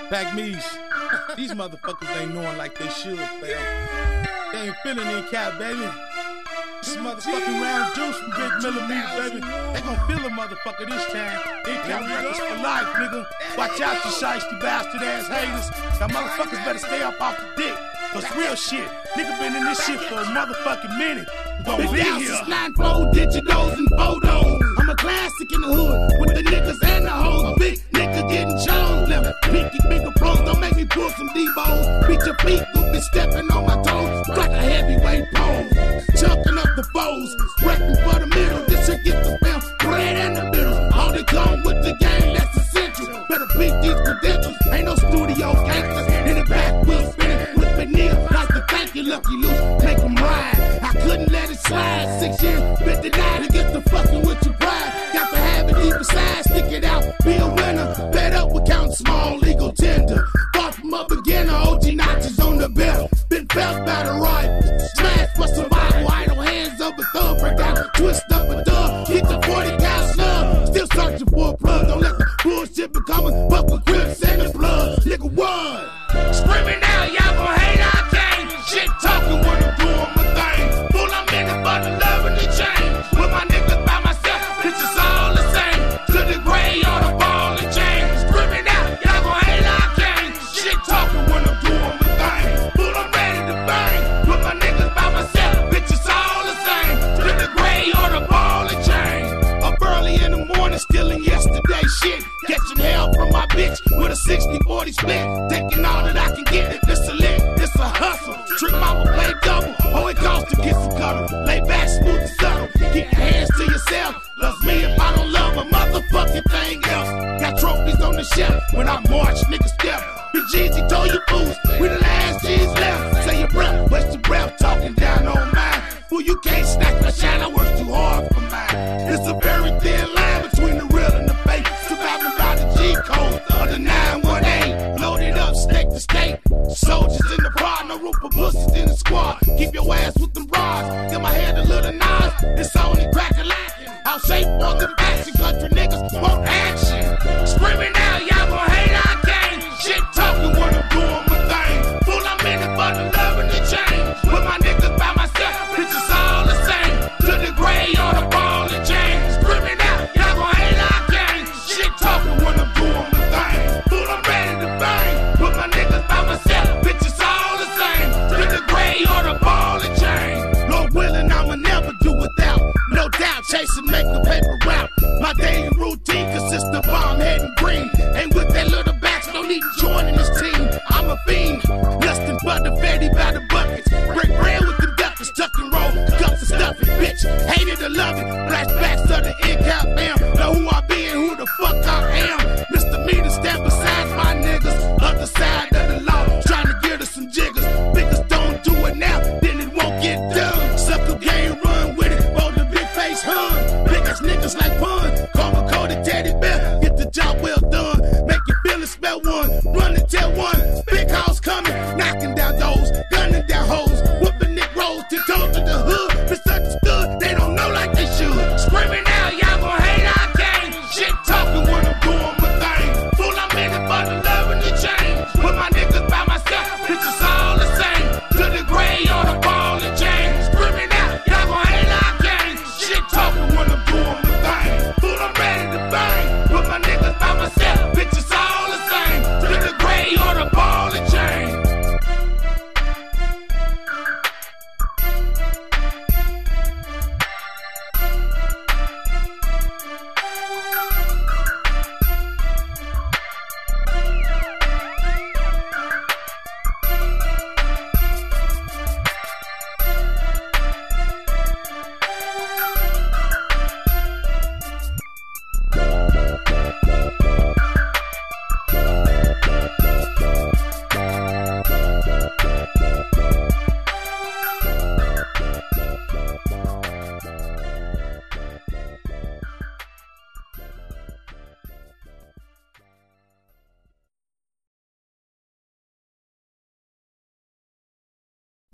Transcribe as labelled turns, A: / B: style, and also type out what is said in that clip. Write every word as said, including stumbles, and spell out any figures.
A: Pack me's. These motherfuckers ain't knowing like they should, fam. They ain't feeling in cap, baby. This motherfucking round juice from Big Millimeter, baby. They gon' feel a motherfucker this time. They got records for life, nigga. Watch out, you shiesty bastard ass haters. Y'all motherfuckers better stay up off the dick. Cause real shit, nigga been in this shit for a motherfucking minute. Gon' be here.
B: Nine four digitals and photos. I'm a classic in the hood with the niggas and the hoes. Big nigga getting chose. Left pinky finger pros. Don't make me pull some D-Bos. Beat your feet, you be stepping on my toes. Like a heavyweight pose. Chucking up the foes. Wrecking for the middle. This shit get the fam bread in the middle. All they come with the game, that's essential. Better beat these credentials. Ain't no studio gangsters in the back wheel spinning with veneer. Like the thank you, lucky loose. Make them ride. I couldn't let it slide. Six years, fifty-nine to get the fucking with your pride. Got to have it deep inside, stick it out, be a winner. Fed up with counting small legal tender. Far from a beginner, O G notches on the belt. Been felt by the rifle. Smash for survival, idle hands up a thumb, break down, twist up a dub. Get the forty cal snub. Still searching for a plug. Don't let the bullshit become a buck with grips and the blood. Nigga, one. Screaming out, y'all gon' hate our game. Shit talking when I'm doing my thing. Full I'm in it for the love and the change. With my niggas by myself, it's just all the same. To the gray or the ball and chain. Screaming out, y'all gon' hate our game. Shit talking when I'm doing my thing. Full I'm ready to bang. With my niggas by myself, it's just all the same. To the gray or the ball and chain. Up early in the morning, still in yesterday shit. Catching hell from my bitch with a sixty forty split. Taking all that I can get. This a lit, this a hustle. Trick mama play double. Oh, it costs to get some cuddle. Lay back, smooth and subtle. Keep your hands to yourself. Loves me if I don't love a motherfucking thing else. Got trophies on the shelf. When I march, niggas step. Big Jeezy told you fools, we the last G's left. Say your breath, waste your breath, talking down on mine. Fool, you can't snack my shine, I work too hard for mine. It's a very thin line between the real and the fake. Surviving by the G code of the nine one eight. Loaded up, stake to stake. Soldiers in the prod, no room for pussies in the squad. Keep your ass with them rods. Give my head a little nod. It's only crack a lacking. I'll shape on the fashion country niggas.